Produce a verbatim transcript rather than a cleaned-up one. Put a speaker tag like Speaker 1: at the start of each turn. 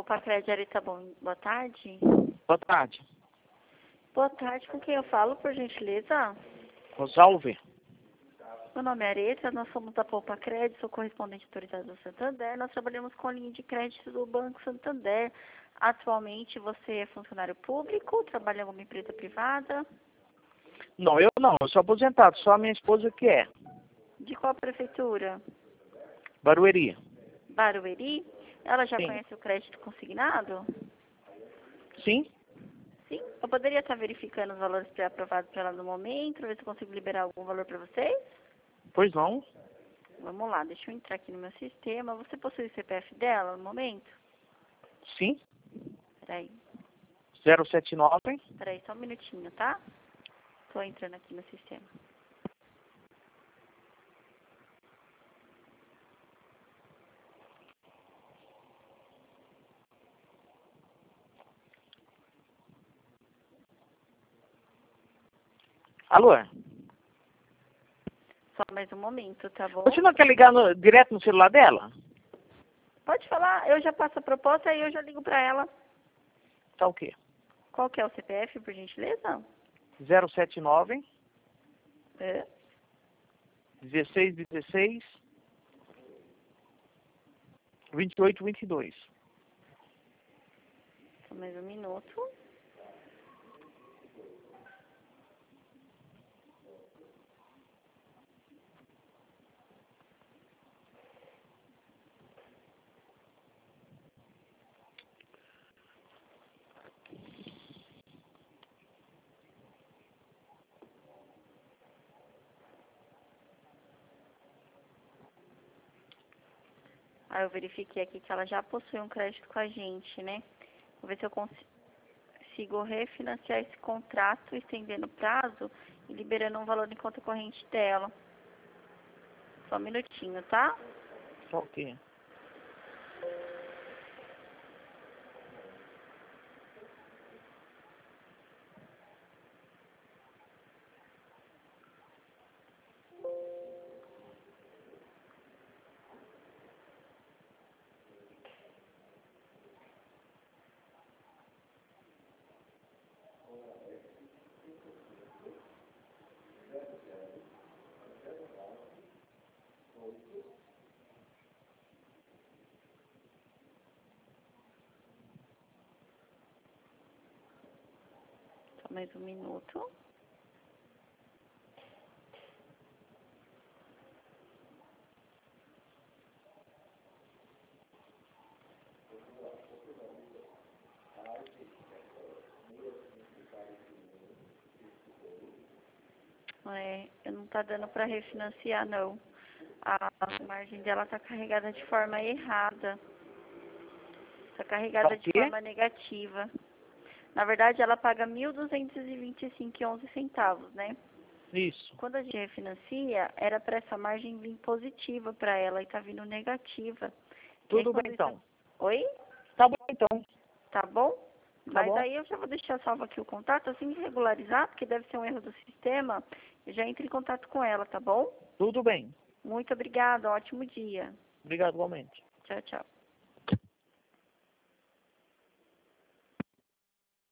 Speaker 1: Poupa Crédito Areta, bom, boa tarde.
Speaker 2: Boa tarde.
Speaker 1: Boa tarde, com quem eu falo, por gentileza?
Speaker 2: Rosalve.
Speaker 1: Meu nome é Areta, nós somos da Poupa Crédito, sou correspondente autorizado do Santander. Nós trabalhamos com a linha de crédito do Banco Santander. Atualmente você é funcionário público, trabalha em alguma empresa privada?
Speaker 2: Não, eu não, eu sou aposentado, só a minha esposa que é.
Speaker 1: De qual prefeitura?
Speaker 2: Barueri.
Speaker 1: Barueri? Ela já
Speaker 2: Sim.
Speaker 1: conhece o crédito consignado?
Speaker 2: Sim?
Speaker 1: Sim. Eu poderia estar verificando os valores pré-aprovados para ela no momento, para ver se eu consigo liberar algum valor para vocês?
Speaker 2: Pois não.
Speaker 1: Vamos lá, deixa eu entrar aqui no meu sistema. Você possui o C P F dela no momento?
Speaker 2: Sim?
Speaker 1: Peraí,
Speaker 2: zero sete nove.
Speaker 1: peraí, só um minutinho, tá? Tô entrando aqui no sistema.
Speaker 2: Alô?
Speaker 1: Só mais um momento, tá bom?
Speaker 2: Você não quer ligar no- direto no celular dela?
Speaker 1: Pode falar, eu já passo a proposta e eu já ligo pra ela.
Speaker 2: Tá o quê?
Speaker 1: Qual que é o C P F, por gentileza?
Speaker 2: zero sete nove,
Speaker 1: É.
Speaker 2: dezesseis dezesseis, vinte e oito vinte e dois.
Speaker 1: Só mais um minuto. Aí eu verifiquei aqui que ela já possui um crédito com a gente, né? Vou ver se eu consigo refinanciar esse contrato, estendendo o prazo e liberando um valor em conta corrente dela. Só um minutinho, tá?
Speaker 2: Tá o quê?
Speaker 1: Só mais um minuto. É, eu não tá dando para refinanciar, não. A margem dela tá carregada de forma errada. Tá
Speaker 2: Tá
Speaker 1: carregada
Speaker 2: o
Speaker 1: de
Speaker 2: quê?
Speaker 1: forma negativa. Na verdade, ela paga mil duzentos e vinte e cinco e onze centavos, né?
Speaker 2: Isso.
Speaker 1: Quando a gente refinancia, era para essa margem vir positiva para ela e tá vindo negativa. E aí,
Speaker 2: Tudo
Speaker 1: quando
Speaker 2: bem
Speaker 1: isso...
Speaker 2: então.
Speaker 1: Oi?
Speaker 2: Tá bom então.
Speaker 1: Tá bom?
Speaker 2: Tá
Speaker 1: Mas
Speaker 2: bom?
Speaker 1: aí eu já vou deixar salvo aqui o contato, assim que regularizar, porque deve ser um erro do sistema, eu já entro em contato com ela, tá bom?
Speaker 2: Tudo bem.
Speaker 1: Muito obrigada, ótimo dia.
Speaker 2: Obrigado igualmente.
Speaker 1: Tchau, tchau.